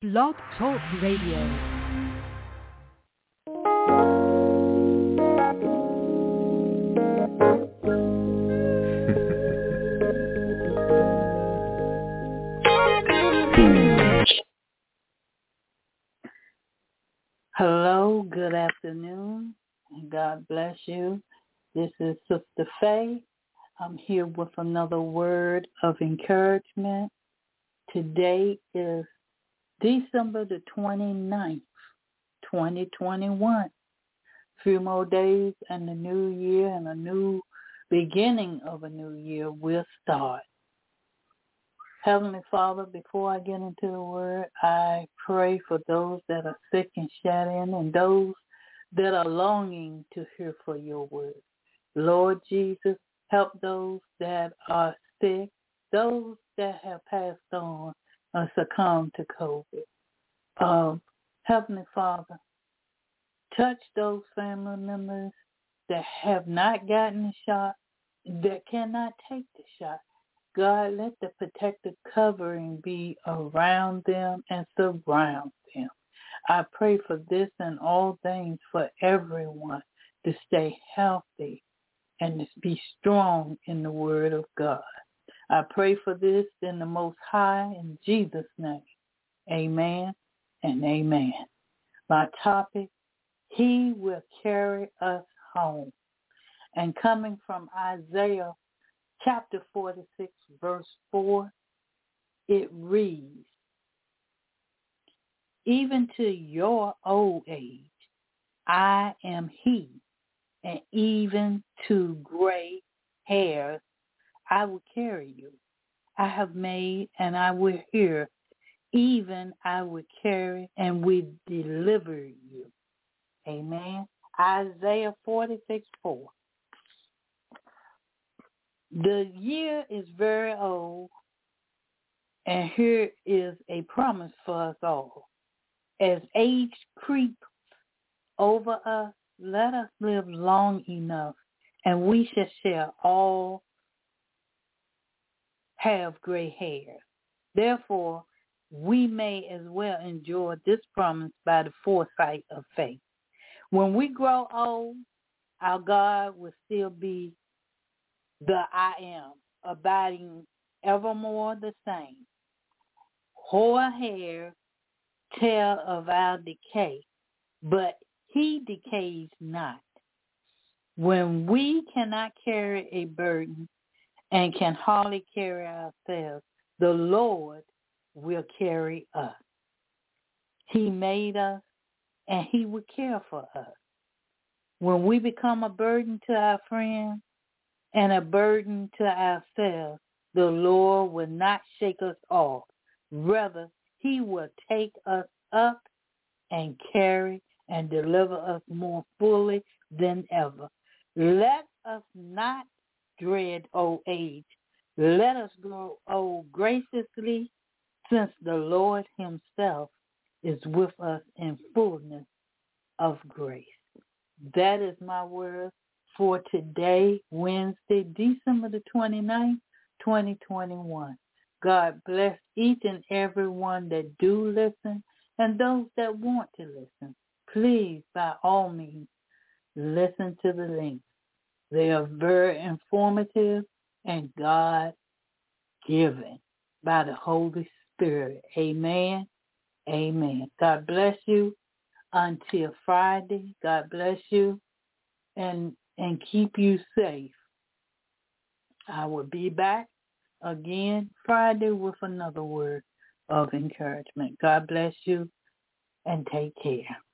Blog Talk Radio. Hello, good afternoon, and God bless you. This is Sister Faye. I'm here with another word of encouragement. Today is December the 29th, 2021. Few more days and the new year and a new beginning of a new year will start. Heavenly Father, before I get into the word, I pray for those that are sick and shut in and those that are longing to hear for your word. Lord Jesus, help those that are sick, those that have passed on or succumbed to COVID. Heavenly Father, touch those family members that have not gotten the shot, that cannot take the shot. God, let the protective covering be around them and surround them. I pray for this and all things for everyone to stay healthy and to be strong in the word of God. I pray for this in the Most High in Jesus' name. Amen and amen. My topic, He will carry us home. And coming from Isaiah Chapter 46, verse 4, it reads, even to your old age, I am he, and even to gray hairs, I will carry you. I have made, and I will hear, even I will carry, and will deliver you. Amen. Isaiah 46, 4. The year is very old, and here is a promise for us all. As age creeps over us, let us live long enough, and we shall all have gray hair. Therefore, we may as well enjoy this promise by the foresight of faith. When we grow old, our God will still be the I am, abiding evermore the same. Hoar hair tell of our decay, but he decays not. When we cannot carry a burden and can hardly carry ourselves, the Lord will carry us. He made us, and he will care for us. When we become a burden to our friends, and a burden to ourselves, the Lord will not shake us off. Rather, he will take us up and carry and deliver us more fully than ever. Let us not dread old age. Let us grow old graciously, since the Lord himself is with us in fullness of grace. That is my word for today, Wednesday, December the 29th, 2021. God bless each and every one that do listen and those that want to listen. Please, by all means, listen to the links. They are very informative and God-given by the Holy Spirit. Amen. Amen. God bless you until Friday. God bless you and keep you safe. I will be back again Friday with another word of encouragement. God bless you and take care.